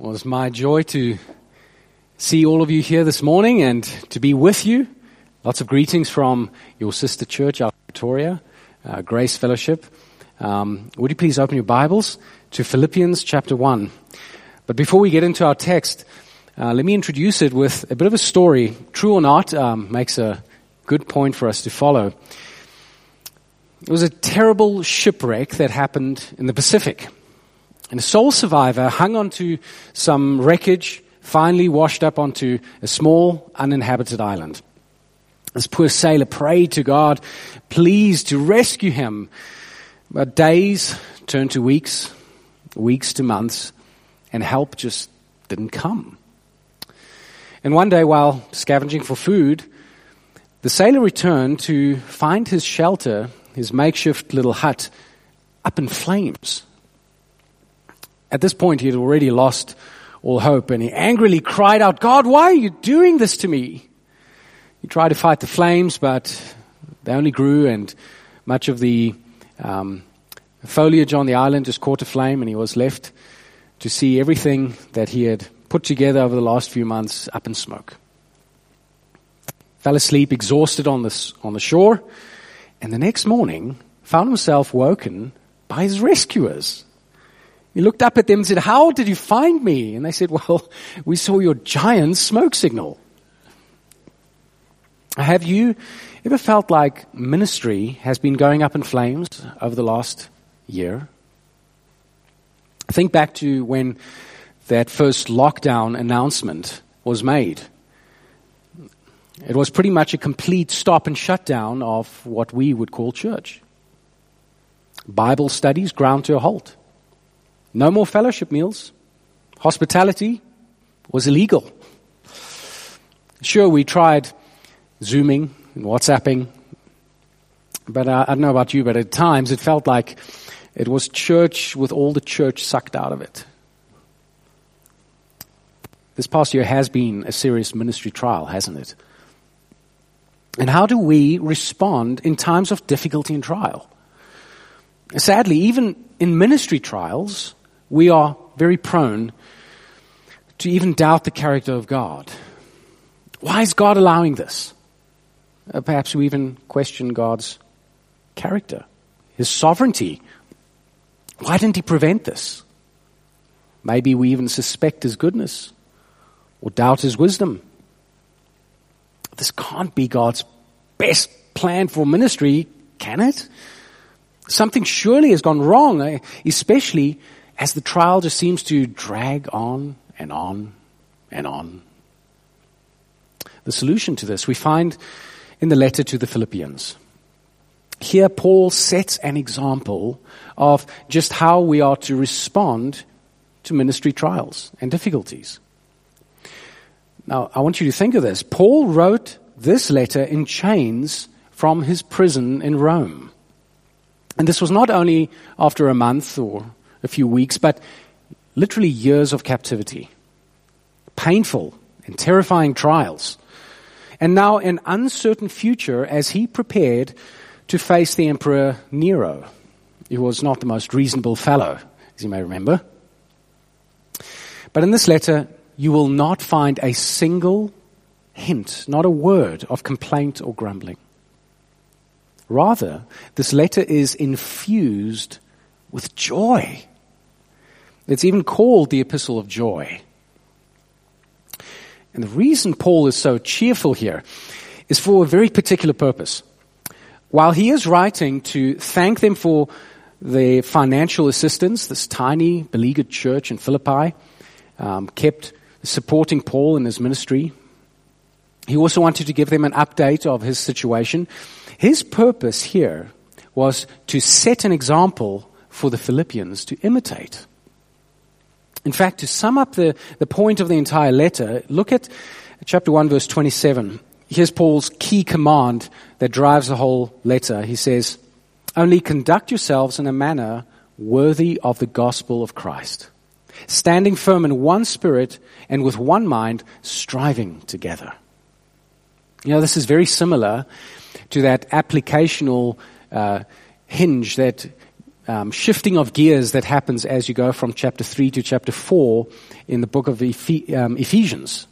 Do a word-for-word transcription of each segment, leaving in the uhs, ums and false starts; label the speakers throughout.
Speaker 1: Well, it's my joy to see all of you here this morning and to be with you. Lots of greetings from your sister church out in Victoria, uh, Grace Fellowship. Um, would you please open your Bibles to Philippians chapter one. But before we get into our text, uh, let me introduce it with a bit of a story. True or not, um, makes a good point for us to follow. It was a terrible shipwreck that happened in the Pacific. And a sole survivor hung onto some wreckage, finally washed up onto a small, uninhabited island. This poor sailor prayed to God, pleased to rescue him. But days turned to weeks, weeks to months, and help just didn't come. And one day, while scavenging for food, the sailor returned to find his shelter, his makeshift little hut, up in flames. At this point, he had already lost all hope, and he angrily cried out, "God, why are you doing this to me?" He tried to fight the flames, but they only grew, and much of the um, foliage on the island just caught aflame, and he was left to see everything that he had put together over the last few months up in smoke. Fell asleep, exhausted on the, on the shore, and the next morning found himself woken by his rescuers. He looked up at them and said, "How did you find me?" And they said, "Well, we saw your giant smoke signal." Have you ever felt like ministry has been going up in flames over the last year? Think back to when that first lockdown announcement was made. It was pretty much a complete stop and shutdown of what we would call church. Bible studies ground to a halt. No more fellowship meals. Hospitality was illegal. Sure, we tried Zooming and WhatsApping, but uh, I don't know about you, but at times it felt like it was church with all the church sucked out of it. This past year has been a serious ministry trial, hasn't it? And how do we respond in times of difficulty and trial? Sadly, even in ministry trials, we are very prone to even doubt the character of God. Why is God allowing this? Uh, perhaps we even question God's character, His sovereignty. Why didn't He prevent this? Maybe we even suspect His goodness or doubt His wisdom. This can't be God's best plan for ministry, can it? Something surely has gone wrong, especially as the trial just seems to drag on and on and on. The solution to this we find in the letter to the Philippians. Here Paul sets an example of just how we are to respond to ministry trials and difficulties. Now, I want you to think of this. Paul wrote this letter in chains from his prison in Rome. And this was not only after a month or a few weeks, but literally years of captivity. Painful and terrifying trials. And now an uncertain future as he prepared to face the Emperor Nero. He was not the most reasonable fellow, as you may remember. But in this letter, you will not find a single hint, not a word of complaint or grumbling. Rather, this letter is infused with joy. It's even called the Epistle of Joy. And the reason Paul is so cheerful here is for a very particular purpose. While he is writing to thank them for their financial assistance, this tiny, beleaguered church in Philippi um, kept supporting Paul in his ministry. He also wanted to give them an update of his situation. His purpose here was to set an example for the Philippians to imitate. In fact, to sum up the, the point of the entire letter, look at chapter one, verse twenty-seven. Here's Paul's key command that drives the whole letter. He says, "Only conduct yourselves in a manner worthy of the gospel of Christ, standing firm in one spirit and with one mind, striving together." You know, this is very similar to that applicational uh, hinge that um, shifting of gears that happens as you go from chapter three to chapter four in the book of Eph- um, Ephesians.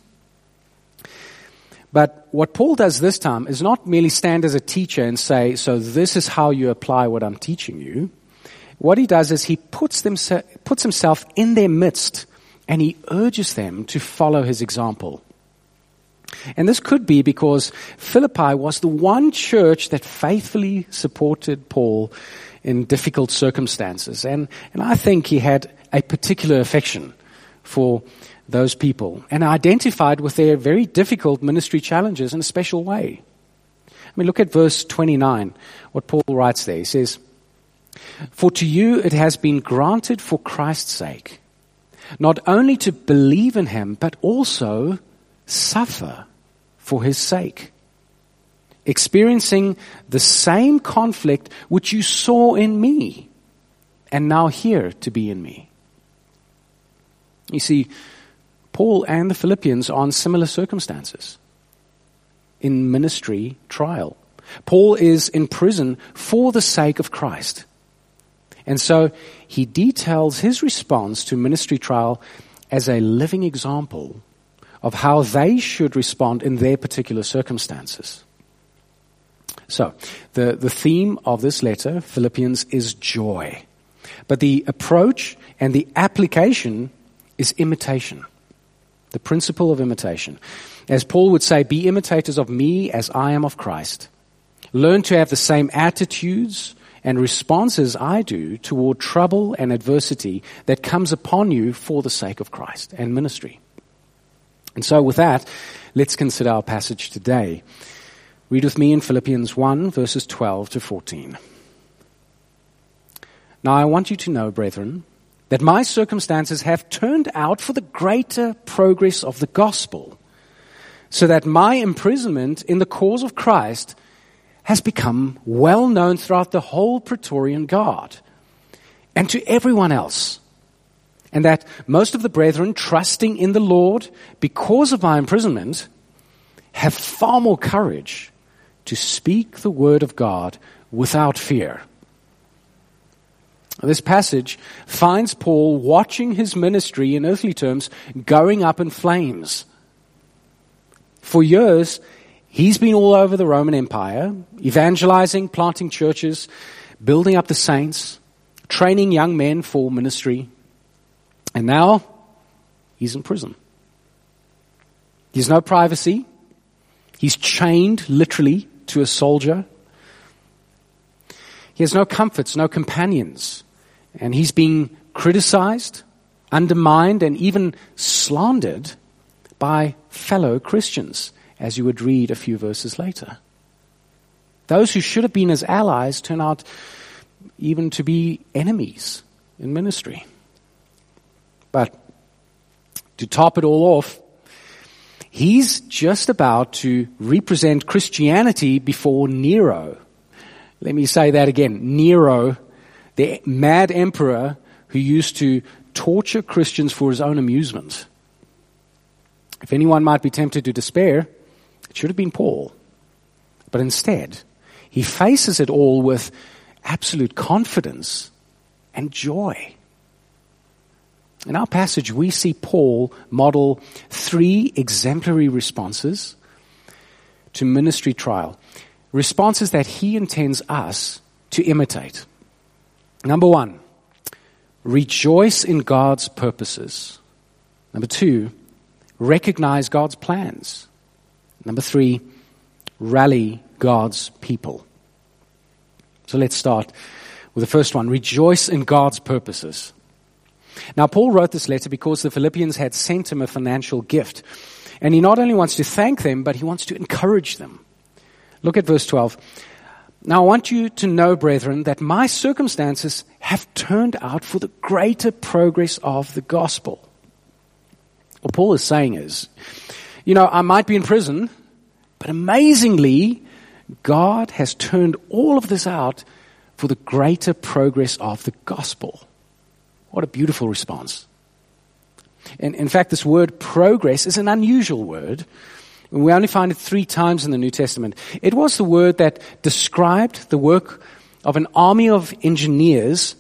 Speaker 1: But what Paul does this time is not merely stand as a teacher and say, so this is how you apply what I'm teaching you. What he does is he puts, them, puts himself in their midst and he urges them to follow his example. And this could be because Philippi was the one church that faithfully supported Paul in difficult circumstances. And, and I think he had a particular affection for those people and identified with their very difficult ministry challenges in a special way. I mean, look at verse twenty-nine, what Paul writes there. He says, "For to you it has been granted for Christ's sake, not only to believe in him, but also suffer for his sake, experiencing the same conflict which you saw in me, and now hear to be in me." You see, Paul and the Philippians are in similar circumstances in ministry trial. Paul is in prison for the sake of Christ. And so he details his response to ministry trial as a living example of how they should respond in their particular circumstances. So, the, the theme of this letter, Philippians, is joy. But the approach and the application is imitation. The principle of imitation. As Paul would say, be imitators of me as I am of Christ. Learn to have the same attitudes and responses I do toward trouble and adversity that comes upon you for the sake of Christ and ministry. And so with that, let's consider our passage today. Read with me in Philippians one, verses twelve to fourteen. "Now I want you to know, brethren, that my circumstances have turned out for the greater progress of the gospel, so that my imprisonment in the cause of Christ has become well known throughout the whole Praetorian Guard and to everyone else, and that most of the brethren, trusting in the Lord because of my imprisonment, have far more courage to speak the word of God without fear." This passage finds Paul watching his ministry in earthly terms going up in flames. For years, he's been all over the Roman Empire, evangelizing, planting churches, building up the saints, training young men for ministry. And now, he's in prison. There's no privacy. He's chained, literally, to a soldier. He has no comforts, no companions. And he's being criticized, undermined, and even slandered by fellow Christians, as you would read a few verses later. Those who should have been his allies turn out even to be enemies in ministry. But to top it all off, he's just about to represent Christianity before Nero. Let me say that again. Nero, the mad emperor who used to torture Christians for his own amusement. If anyone might be tempted to despair, it should have been Paul. But instead, he faces it all with absolute confidence and joy. In our passage, we see Paul model three exemplary responses to ministry trial. Responses that he intends us to imitate. Number one, rejoice in God's purposes. Number two, recognize God's plans. Number three, rally God's people. So let's start with the first one, rejoice in God's purposes. Now, Paul wrote this letter because the Philippians had sent him a financial gift. And he not only wants to thank them, but he wants to encourage them. Look at verse twelve. "Now I want you to know, brethren, that my circumstances have turned out for the greater progress of the gospel." What Paul is saying is, you know, I might be in prison, but amazingly, God has turned all of this out for the greater progress of the gospel. What a beautiful response. And in fact, this word progress is an unusual word. We only find it three times in the New Testament. It was the word that described the work of an army of engineers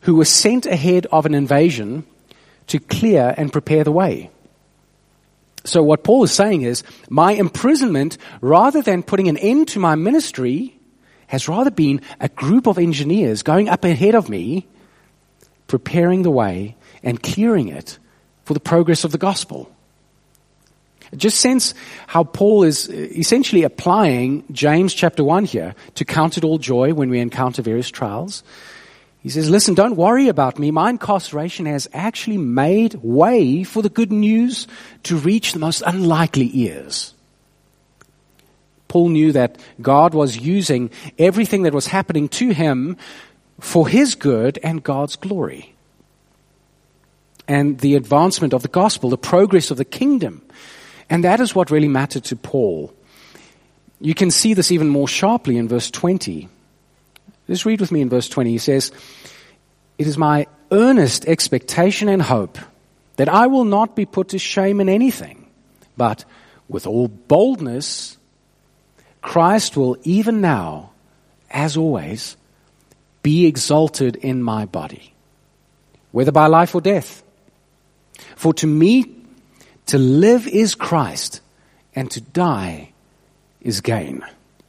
Speaker 1: who was sent ahead of an invasion to clear and prepare the way. So what Paul is saying is, my imprisonment, rather than putting an end to my ministry, has rather been a group of engineers going up ahead of me, preparing the way and clearing it for the progress of the gospel. Just sense how Paul is essentially applying James chapter one here to count it all joy when we encounter various trials. He says, listen, don't worry about me. My incarceration has actually made way for the good news to reach the most unlikely ears. Paul knew that God was using everything that was happening to him for his good and God's glory. And the advancement of the gospel, the progress of the kingdom. And that is what really mattered to Paul. You can see this even more sharply in verse twenty. Just read with me in verse twenty. He says, it is my earnest expectation and hope that I will not be put to shame in anything, but with all boldness, Christ will even now, as always, be exalted in my body, whether by life or death. For to me, to live is Christ, and to die is gain.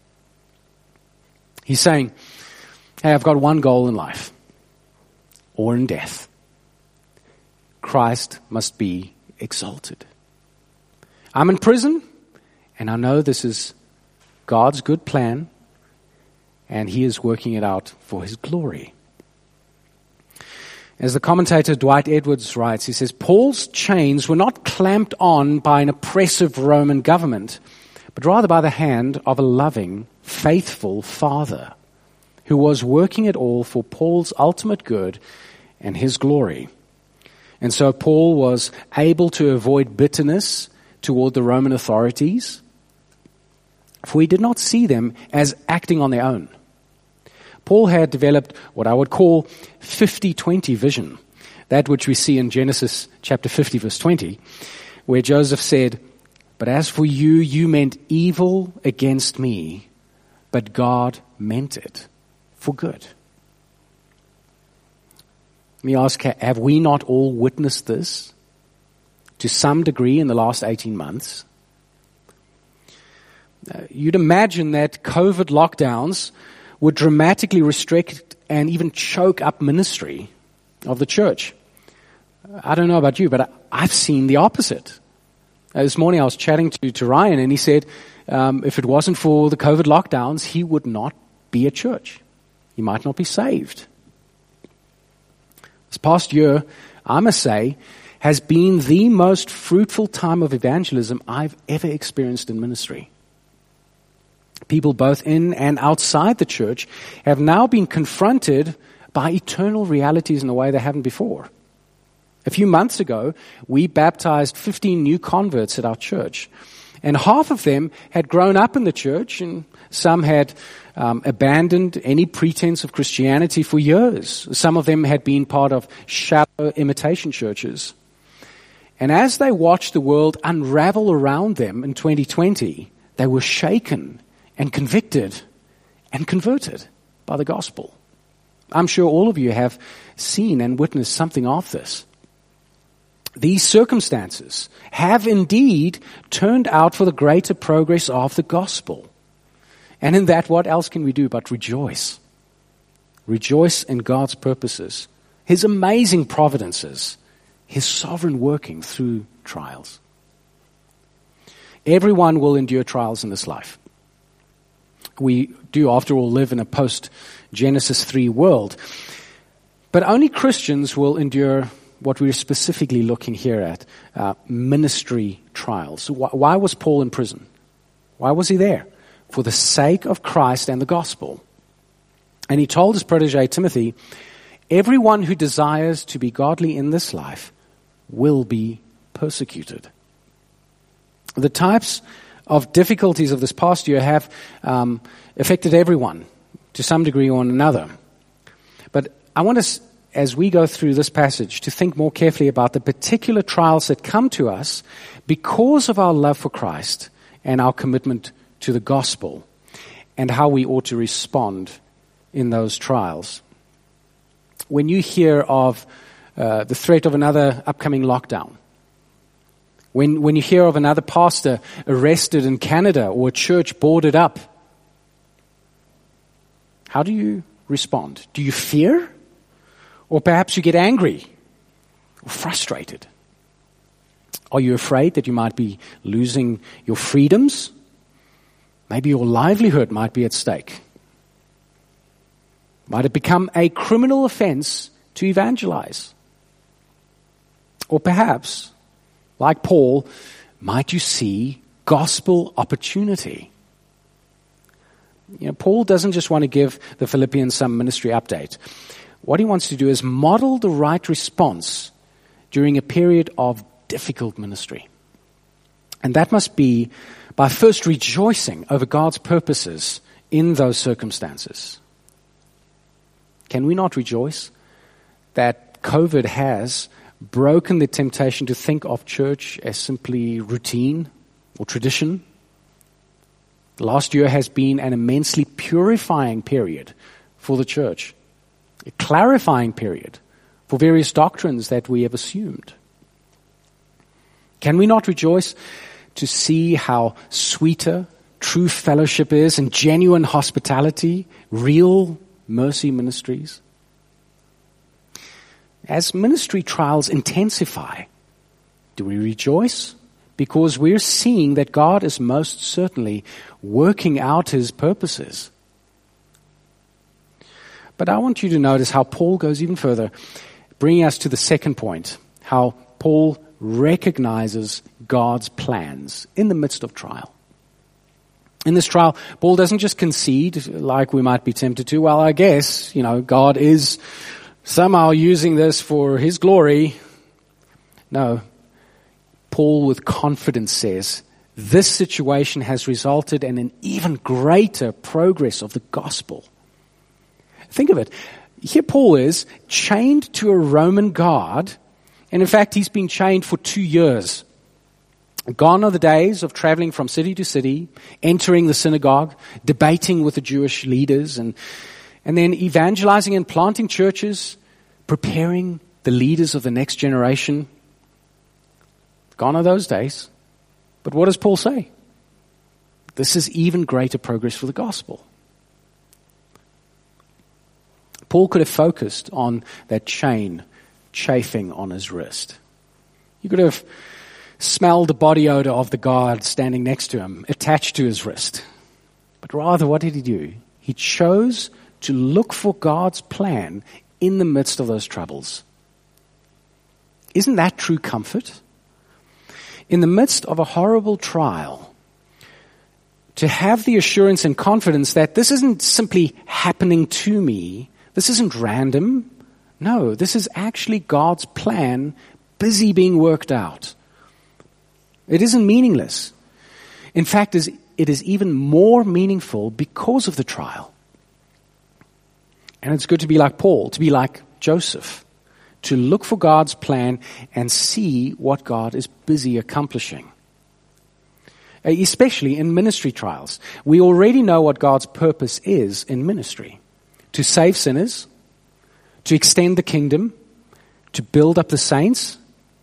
Speaker 1: He's saying, hey, I've got one goal in life, or in death. Christ must be exalted. I'm in prison, and I know this is God's good plan, and He is working it out for His glory. As the commentator Dwight Edwards writes, he says, Paul's chains were not clamped on by an oppressive Roman government, but rather by the hand of a loving, faithful Father who was working it all for Paul's ultimate good and his glory. And so Paul was able to avoid bitterness toward the Roman authorities, for he did not see them as acting on their own. Paul had developed what I would call fifty twenty vision, that which we see in Genesis chapter fifty, verse twenty, where Joseph said, but as for you, you meant evil against me, but God meant it for good. Let me ask, have we not all witnessed this to some degree in the last eighteen months? Uh, you'd imagine that COVID lockdowns would dramatically restrict and even choke up ministry of the church. I don't know about you, but I've seen the opposite. Uh, this morning I was chatting to, to Ryan, and he said um, if it wasn't for the COVID lockdowns, he would not be at church. He might not be saved. This past year, I must say, has been the most fruitful time of evangelism I've ever experienced in ministry. People both in and outside the church have now been confronted by eternal realities in a way they haven't before. A few months ago, we baptized fifteen new converts at our church. And half of them had grown up in the church, and some had um, abandoned any pretense of Christianity for years. Some of them had been part of shallow imitation churches. And as they watched the world unravel around them in twenty twenty, they were shaken and convicted and converted by the gospel. I'm sure all of you have seen and witnessed something of this. These circumstances have indeed turned out for the greater progress of the gospel. And in that, what else can we do but rejoice? Rejoice in God's purposes, His amazing providences, His sovereign working through trials. Everyone will endure trials in this life. We do, after all, live in a post-Genesis three world. But only Christians will endure what we're specifically looking here at, uh, ministry trials. Why, why was Paul in prison? Why was he there? For the sake of Christ and the gospel. And he told his protege Timothy, everyone who desires to be godly in this life will be persecuted. The types of difficulties of this past year have um, affected everyone to some degree or another. But I want us, as we go through this passage, to think more carefully about the particular trials that come to us because of our love for Christ and our commitment to the gospel, and how we ought to respond in those trials. when you hear of uh, the threat of another upcoming lockdown, when, when you hear of another pastor arrested in Canada or a church boarded up, how do you respond? Do you fear? Or perhaps you get angry or frustrated? Are you afraid that you might be losing your freedoms? Maybe your livelihood might be at stake. Might it become a criminal offense to evangelize? Or perhaps, like Paul, might you see gospel opportunity? You know, Paul doesn't just want to give the Philippians some ministry update. What he wants to do is model the right response during a period of difficult ministry. And that must be by first rejoicing over God's purposes in those circumstances. Can we not rejoice that COVID has broken the temptation to think of church as simply routine or tradition? The last year has been an immensely purifying period for the church, a clarifying period for various doctrines that we have assumed. Can we not rejoice to see how sweeter true fellowship is and genuine hospitality, real mercy ministries? As ministry trials intensify, do we rejoice? Because we're seeing that God is most certainly working out His purposes. But I want you to notice how Paul goes even further, bringing us to the second point, how Paul recognizes God's plans in the midst of trial. In this trial, Paul doesn't just concede, like we might be tempted to, well, I guess, you know, God is somehow using this for His glory. No. Paul with confidence says, this situation has resulted in an even greater progress of the gospel. Think of it. Here Paul is chained to a Roman guard, and in fact he's been chained for two years. Gone are the days of traveling from city to city, entering the synagogue, debating with the Jewish leaders, and, and then evangelizing and planting churches, preparing the leaders of the next generation. Gone are those days. But what does Paul say? This is even greater progress for the gospel. Paul could have focused on that chain chafing on his wrist. He could have smelled the body odor of the guard standing next to him, attached to his wrist. But rather, what did he do? He chose to look for God's plan in the midst of those troubles. Isn't that true comfort? In the midst of a horrible trial, to have the assurance and confidence that this isn't simply happening to me, this isn't random. No, this is actually God's plan busy being worked out. It isn't meaningless. In fact, it is even more meaningful because of the trial. And it's good to be like Paul, to be like Joseph, to look for God's plan and see what God is busy accomplishing. Especially in ministry trials. We already know what God's purpose is in ministry. To save sinners, to extend the kingdom, to build up the saints.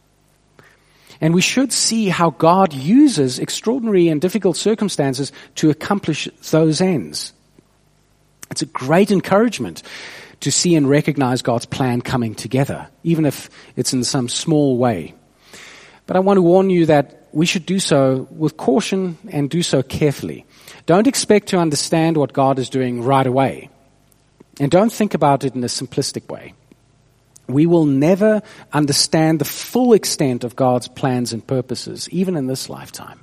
Speaker 1: And we should see how God uses extraordinary and difficult circumstances to accomplish those ends. It's a great encouragement to see and recognize God's plan coming together, even if it's in some small way. But I want to warn you that we should do so with caution and do so carefully. Don't expect to understand what God is doing right away. And don't think about it in a simplistic way. We will never understand the full extent of God's plans and purposes, even in this lifetime.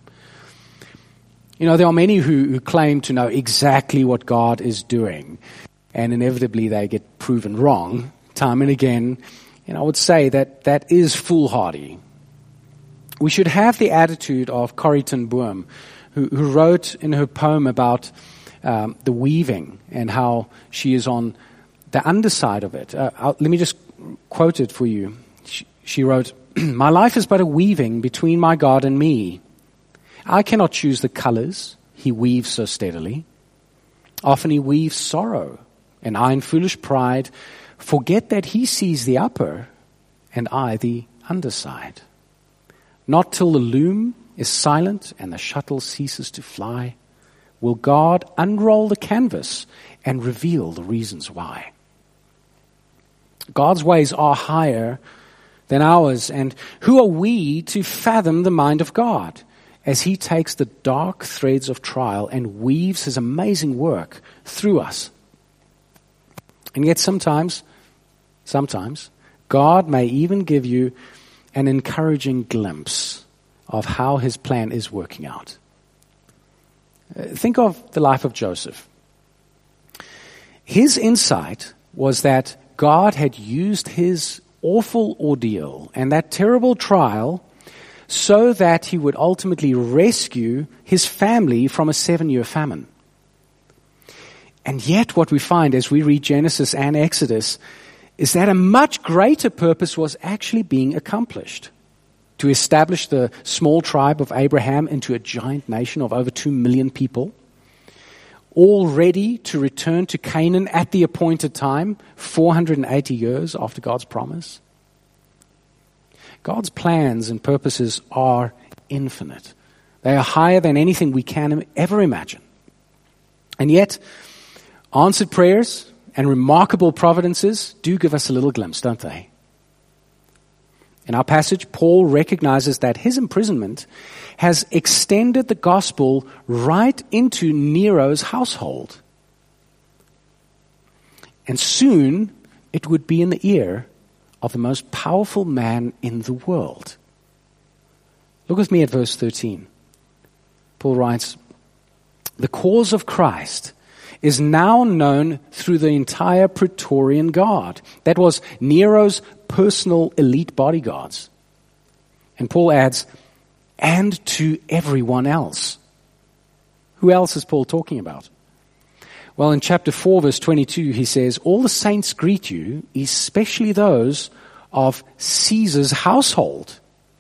Speaker 1: You know, there are many who, who claim to know exactly what God is doing, and inevitably they get proven wrong time and again. And I would say that that is foolhardy. We should have the attitude of Corrie ten Boom, who, who wrote in her poem about um, the weaving and how she is on the underside of it. Uh, let me just quote it for you. She, she wrote, "My life is but a weaving between my God and me. I cannot choose the colors he weaves so steadily. Often he weaves sorrow, and I in foolish pride forget that he sees the upper and I the underside. Not till the loom is silent and the shuttle ceases to fly will God unroll the canvas and reveal the reasons why. God's ways are higher than ours, and who are we to fathom the mind of God as he takes the dark threads of trial and weaves his amazing work through us? And yet sometimes, sometimes, God may even give you an encouraging glimpse of how his plan is working out. Uh, think of the life of Joseph. His insight was that God had used his awful ordeal and that terrible trial so that he would ultimately rescue his family from a seven-year famine. And yet what we find as we read Genesis and Exodus is that a much greater purpose was actually being accomplished. To establish the small tribe of Abraham into a giant nation of over two million people, all ready to return to Canaan at the appointed time, four hundred eighty years after God's promise. God's plans and purposes are infinite. They are higher than anything we can ever imagine. And yet, answered prayers and remarkable providences do give us a little glimpse, don't they? In our passage, Paul recognizes that his imprisonment has extended the gospel right into Nero's household. And soon it would be in the ear of the most powerful man in the world. Look with me at verse thirteen. Paul writes, "The cause of Christ is now known through the entire Praetorian Guard." That was Nero's personal elite bodyguards. And Paul adds, "and to everyone else." Who else is Paul talking about? Well, in chapter four, verse twenty-two, he says, "All the saints greet you, especially those of Caesar's household."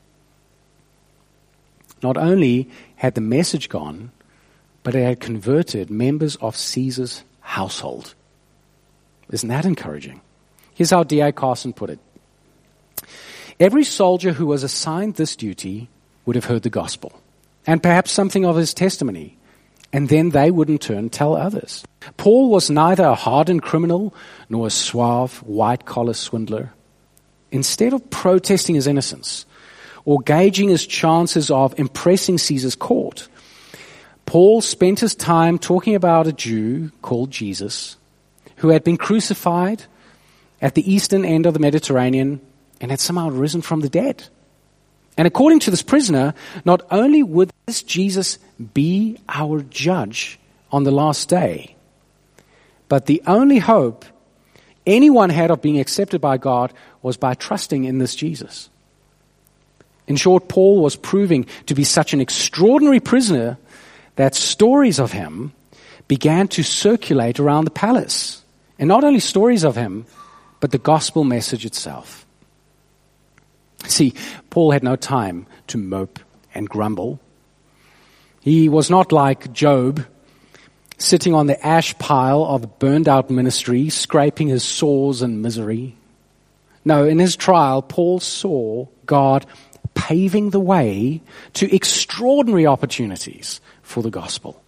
Speaker 1: Not only had the message gone, but it had converted members of Caesar's household. Isn't that encouraging? Here's how D A Carson put it. Every soldier who was assigned this duty would have heard the gospel, and perhaps something of his testimony, and then they would in turn tell others. Paul was neither a hardened criminal nor a suave, white-collar swindler. Instead of protesting his innocence or gauging his chances of impressing Caesar's court, Paul spent his time talking about a Jew called Jesus who had been crucified at the eastern end of the Mediterranean and had somehow risen from the dead. And according to this prisoner, not only would this Jesus be our judge on the last day, but the only hope anyone had of being accepted by God was by trusting in this Jesus. In short, Paul was proving to be such an extraordinary prisoner that stories of him began to circulate around the palace. And not only stories of him, but the gospel message itself. See, Paul had no time to mope and grumble. He was not like Job, sitting on the ash pile of the burned out ministry, scraping his sores and misery. No, in his trial, Paul saw God paving the way to extraordinary opportunities for the gospel.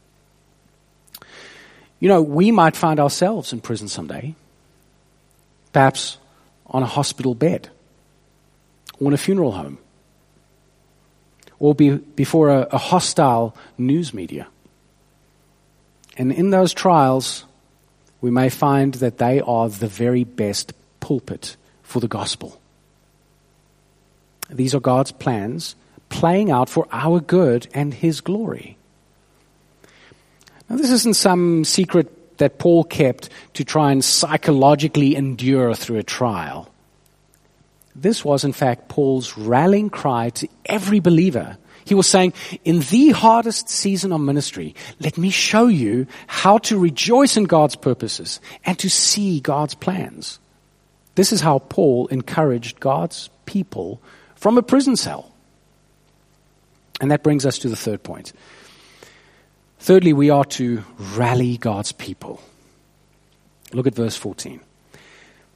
Speaker 1: You know, we might find ourselves in prison someday, perhaps on a hospital bed, or in a funeral home, or be before a, a hostile news media. And in those trials, we may find that they are the very best pulpit for the gospel. These are God's plans playing out for our good and his glory. Now, this isn't some secret that Paul kept to try and psychologically endure through a trial. This was, in fact, Paul's rallying cry to every believer. He was saying, in the hardest season of ministry, let me show you how to rejoice in God's purposes and to see God's plans. This is how Paul encouraged God's people from a prison cell. And that brings us to the third point. Thirdly, we are to rally God's people. Look at verse fourteen.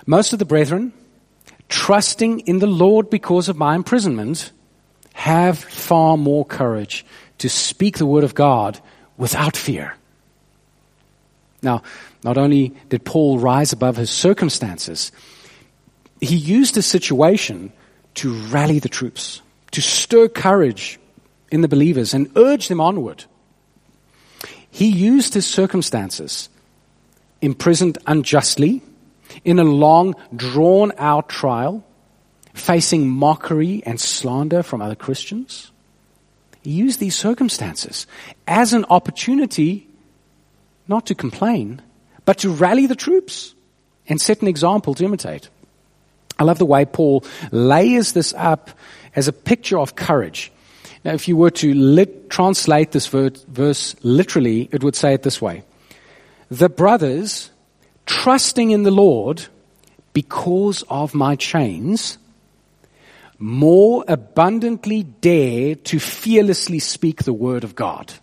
Speaker 1: Most of the brethren, trusting in the Lord because of my imprisonment, have far more courage to speak the word of God without fear. Now, not only did Paul rise above his circumstances, he used the situation to rally the troops, to stir courage in the believers and urge them onward. He used his circumstances, imprisoned unjustly, in a long, drawn-out trial, facing mockery and slander from other Christians. He used these circumstances as an opportunity not to complain, but to rally the troops and set an example to imitate. I love the way Paul layers this up as a picture of courage. Now, if you were to lit, translate this ver- verse literally, it would say it this way. The brothers, trusting in the Lord because of my chains, more abundantly dare to fearlessly speak the word of God.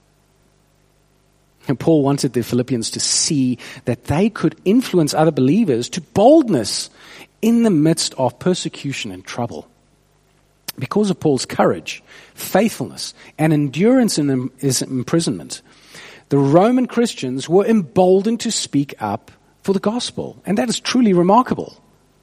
Speaker 1: And Paul wanted the Philippians to see that they could influence other believers to boldness in the midst of persecution and trouble. Because of Paul's courage, faithfulness, and endurance in his imprisonment, the Roman Christians were emboldened to speak up for the gospel. And that is truly remarkable.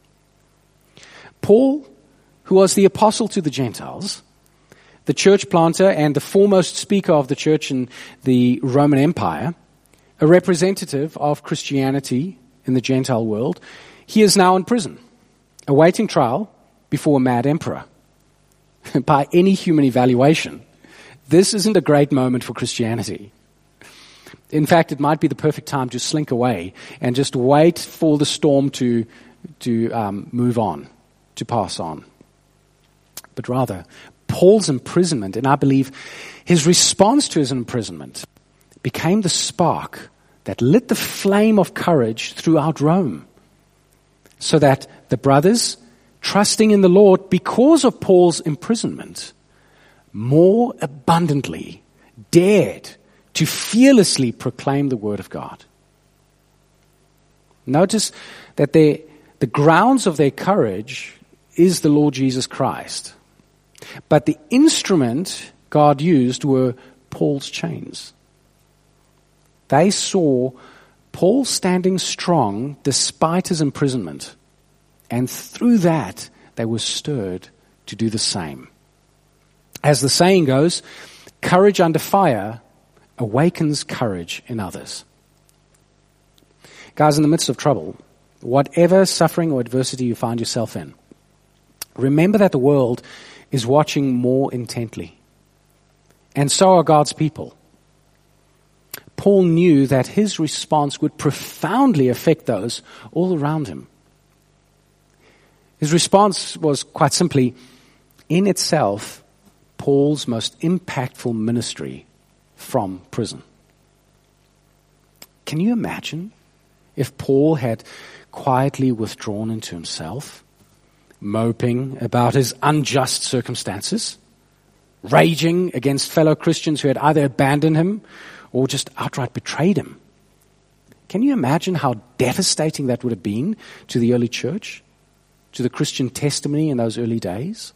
Speaker 1: Paul, who was the apostle to the Gentiles, the church planter and the foremost speaker of the church in the Roman Empire, a representative of Christianity in the Gentile world, he is now in prison, awaiting trial before a mad emperor. By any human evaluation, this isn't a great moment for Christianity. In fact, it might be the perfect time to slink away and just wait for the storm to, to um, move on, to pass on. But rather, Paul's imprisonment, and I believe his response to his imprisonment, became the spark that lit the flame of courage throughout Rome, so that the brothers, trusting in the Lord because of Paul's imprisonment, more abundantly dared to fearlessly proclaim the word of God. Notice that they, the grounds of their courage is the Lord Jesus Christ. But the instrument God used were Paul's chains. They saw Paul standing strong despite his imprisonment. And through that, they were stirred to do the same. As the saying goes, courage under fire awakens courage in others. Guys, in the midst of trouble, whatever suffering or adversity you find yourself in, remember that the world is watching more intently. And so are God's people. Paul knew that his response would profoundly affect those all around him. His response was quite simply, in itself, Paul's most impactful ministry from prison. Can you imagine if Paul had quietly withdrawn into himself, moping about his unjust circumstances, raging against fellow Christians who had either abandoned him or just outright betrayed him? Can you imagine how devastating that would have been to the early church, to the Christian testimony in those early days?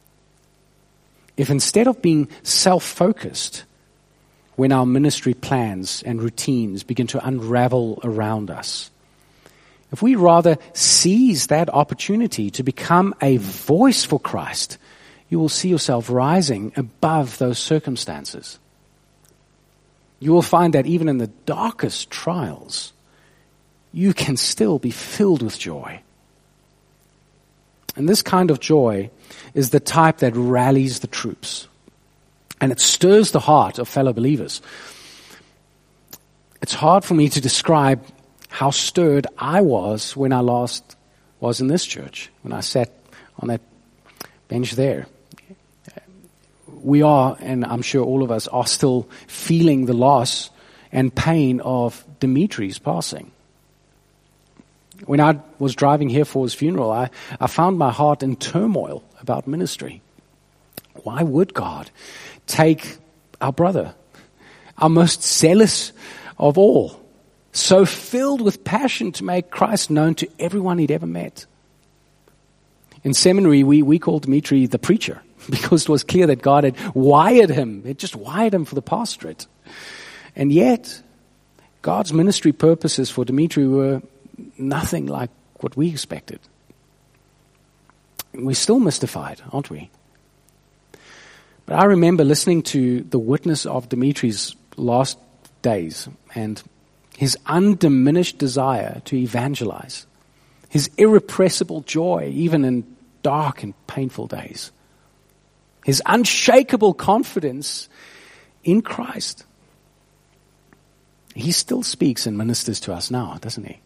Speaker 1: If instead of being self-focused, when our ministry plans and routines begin to unravel around us, if we rather seize that opportunity to become a voice for Christ, you will see yourself rising above those circumstances. You will find that even in the darkest trials, you can still be filled with joy. And this kind of joy is the type that rallies the troops. And it stirs the heart of fellow believers. It's hard for me to describe how stirred I was when I last was in this church, when I sat on that bench there. We are, and I'm sure all of us are still feeling the loss and pain of Dimitri's passing. When I was driving here for his funeral, I, I found my heart in turmoil about ministry. Why would God take our brother, our most zealous of all, so filled with passion to make Christ known to everyone he'd ever met. In seminary, we, we called Dimitri the preacher because it was clear that God had wired him. It just wired him for the pastorate. And yet, God's ministry purposes for Dimitri were nothing like what we expected. We're still mystified, aren't we? But I remember listening to the witness of Dimitri's last days and his undiminished desire to evangelize, his irrepressible joy even in dark and painful days, his unshakable confidence in Christ. He still speaks and ministers to us now, doesn't he?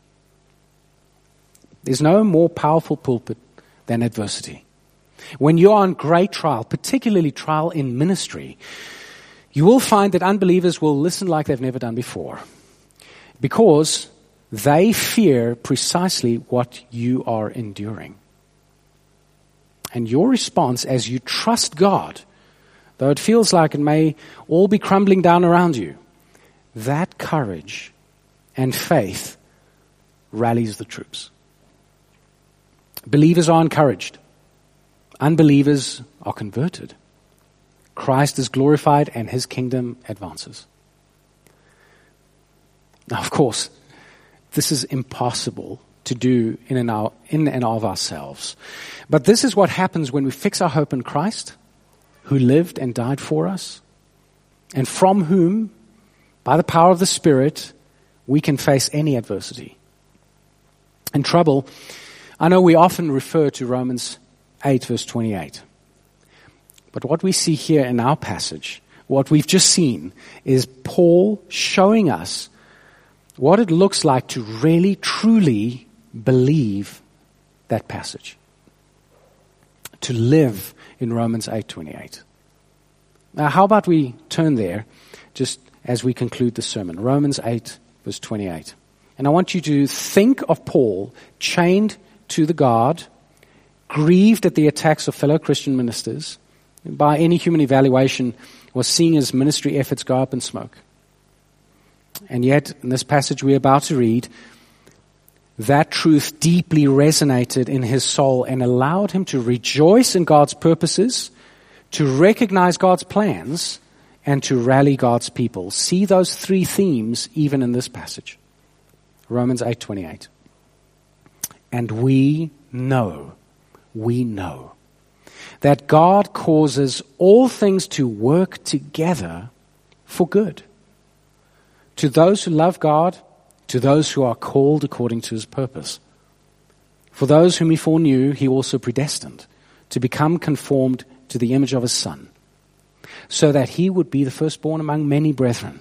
Speaker 1: There's no more powerful pulpit than adversity. When you're on great trial, particularly trial in ministry, you will find that unbelievers will listen like they've never done before, because they fear precisely what you are enduring. And your response as you trust God, though it feels like it may all be crumbling down around you, that courage and faith rallies the troops. Believers are encouraged. Unbelievers are converted. Christ is glorified and his kingdom advances. Now, of course, this is impossible to do in and, our, in and of ourselves. But this is what happens when we fix our hope in Christ, who lived and died for us, and from whom, by the power of the Spirit, we can face any adversity. In trouble, I know we often refer to Romans eight, verse twenty-eight. But what we see here in our passage, what we've just seen, is Paul showing us what it looks like to really, truly believe that passage. To live in Romans eight twenty-eight. Now, how about we turn there just as we conclude the sermon. Romans eight, verse twenty-eight. And I want you to think of Paul chained to the guard, grieved at the attacks of fellow Christian ministers, by any human evaluation was seeing his ministry efforts go up in smoke. And yet, in this passage we're about to read, that truth deeply resonated in his soul and allowed him to rejoice in God's purposes, to recognize God's plans, and to rally God's people. See those three themes even in this passage. Romans eight twenty-eight. And we know, we know, that God causes all things to work together for good, to those who love God, to those who are called according to his purpose. For those whom he foreknew, he also predestined to become conformed to the image of his Son, so that he would be the firstborn among many brethren.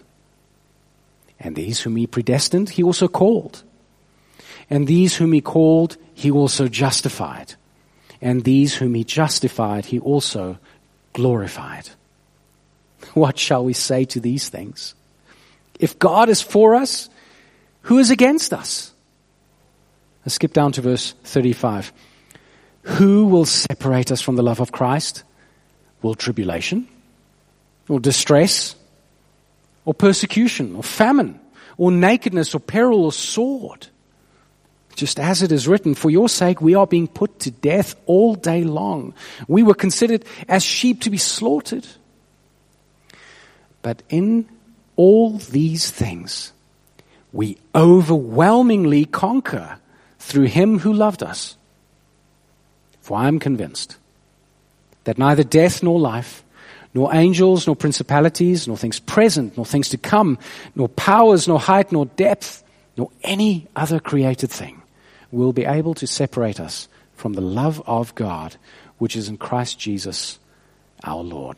Speaker 1: And these whom he predestined, he also called. And these whom he called, he also justified. And these whom he justified, he also glorified. What shall we say to these things? If God is for us, who is against us? Let's skip down to verse thirty-five. Who will separate us from the love of Christ? Will tribulation, or distress, or persecution, or famine, or nakedness, or peril, or sword? Just as it is written, for your sake we are being put to death all day long. We were considered as sheep to be slaughtered. But in all these things, we overwhelmingly conquer through him who loved us. For I am convinced that neither death nor life, nor angels, nor principalities, nor things present, nor things to come, nor powers, nor height, nor depth, nor any other created thing will be able to separate us from the love of God, which is in Christ Jesus our Lord.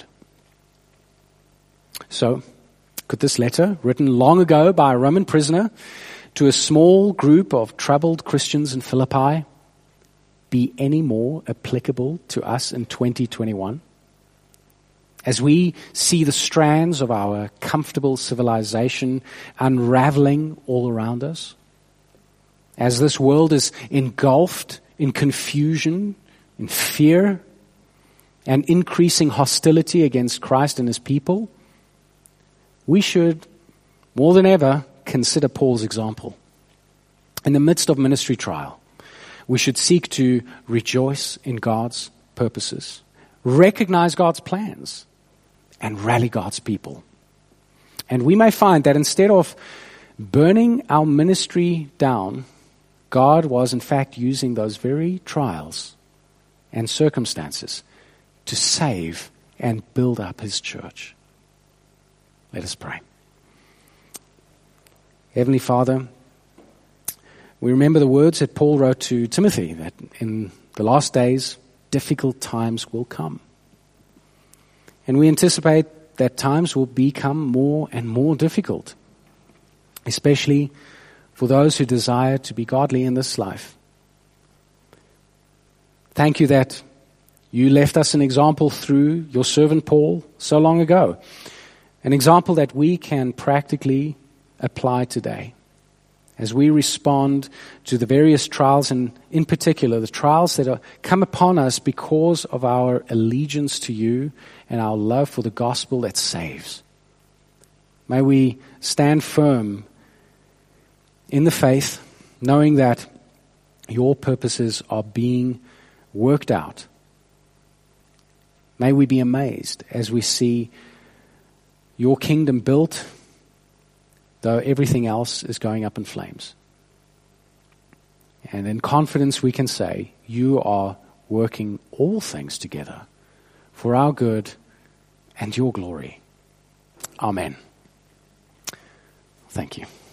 Speaker 1: So, could this letter, written long ago by a Roman prisoner to a small group of troubled Christians in Philippi, be any more applicable to us in twenty twenty-one? As we see the strands of our comfortable civilization unraveling all around us, as this world is engulfed in confusion, in fear, and increasing hostility against Christ and his people, we should, more than ever, consider Paul's example. In the midst of ministry trial, we should seek to rejoice in God's purposes, recognize God's plans, and rally God's people. And we may find that instead of burning our ministry down, God was in fact using those very trials and circumstances to save and build up His church. Let us pray. Heavenly Father, we remember the words that Paul wrote to Timothy, that in the last days, difficult times will come. And we anticipate that times will become more and more difficult, especially for those who desire to be godly in this life. Thank you that you left us an example through your servant Paul so long ago, an example that we can practically apply today as we respond to the various trials, and in particular the trials that are, come upon us because of our allegiance to you and our love for the gospel that saves. May we stand firm in the faith, knowing that your purposes are being worked out. May we be amazed as we see your kingdom built, though everything else is going up in flames. And in confidence we can say, you are working all things together for our good and your glory. Amen. Thank you.